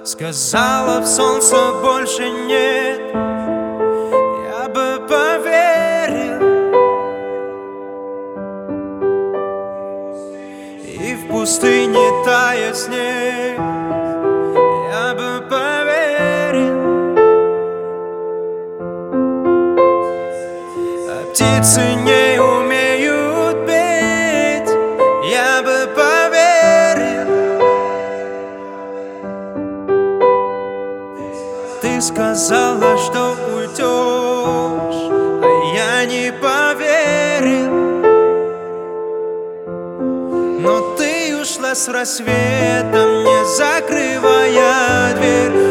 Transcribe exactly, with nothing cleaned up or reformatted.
Сказала, в солнце больше нет, я бы поверил. И в пустыне тает снег, я бы поверил. А птицы не умеют петь, я бы поверил. Ты сказала, что уйдешь, а я не поверил. Но ты ушла с рассветом, не закрывая дверь.